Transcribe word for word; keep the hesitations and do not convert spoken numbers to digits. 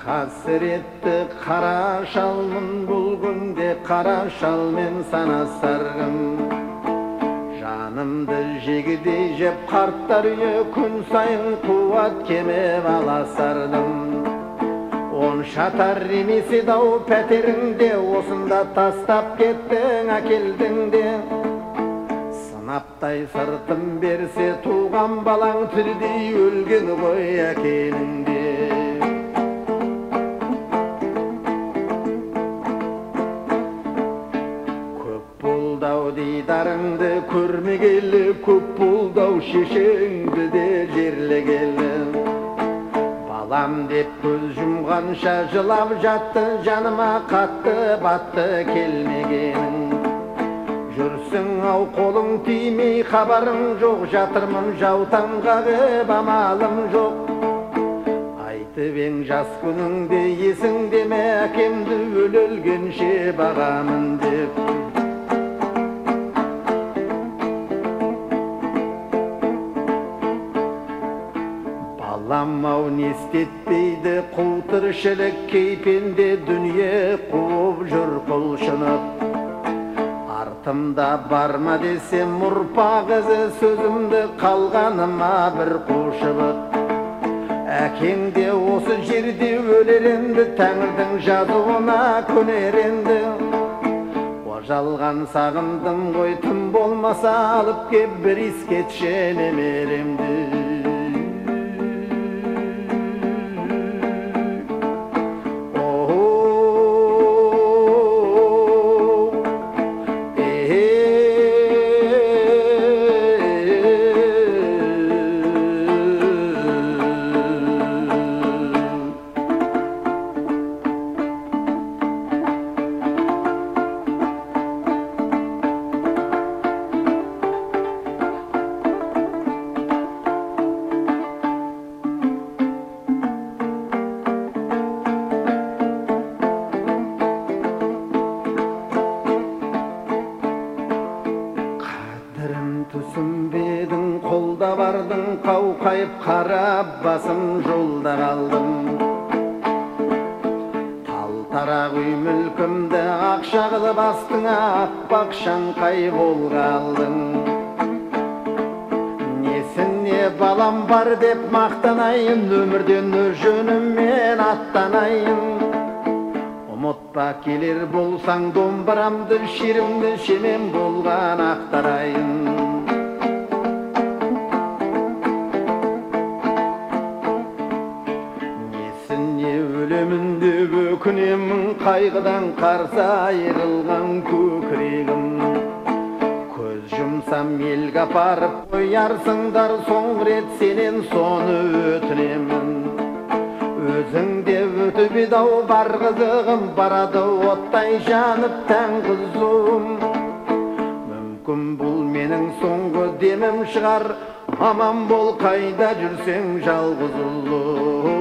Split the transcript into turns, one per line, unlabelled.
Hasretli kara şalmın bul günde kara şal men sana sargım. Janımdı jegidi jep kartlar üye kun sayın kuvat kemep ala sardım. On şatar remisi dau peterinde osunda tastap kettin akeldin de. Sınaptay sırtım berse tuğan balang tirdi ölgen koy akelinde. Didarыңды көрмегелі көп бұлдау шешеңді де жерлегелі. Балам деп көз жұмғанша жылап жатты, жаныма қатты батты келмегенің. Жүрсің ау қолың тимей хабарың жоқ, жатырмын жаутаңға қып амалым жоқ. Айтып ең жас күніңде есіңде ме әкемді өлгенше бағамын деп. Lamau nestetpeydi qul tırşılık keypende dünya qub jür qulşınıp. Артымда барма desem murpaq izi sözümді қалғаныma bir қушыбыт. Әкең де осы жерде өлеренді, тәңірдің жазуына көнеренді. Ожалған сағындым ғой, тым болмаса алып кеп бір искетші немеремді. Түсінбедің қолда бардың, қауқайып қарап басым жолда қалдым. Тал-тарақ үй мүлкімді ақша қылып астыңа аппақ шаңқай болғалдың. Несіне балам бар деп мақтанайын, өмірден өз жөніммен аттанайын. Ұмытпа келер болсаң домбырамды, шерімді шемен болған ақтарайын. Өлемінде өкінемін қайғыдан қарсы айырылған көкірегім. Көз жұмсам елге апарып қоярсыңдар, соңғы рет сенен соны өтінемін. Өзіңде өтіп еді-ау бар қызығым, барады оттай жанып тән қызуым. Мүмкін бұл менің соңғы демім шығар, аман бол қайда жүрсең жалғыз ұлы.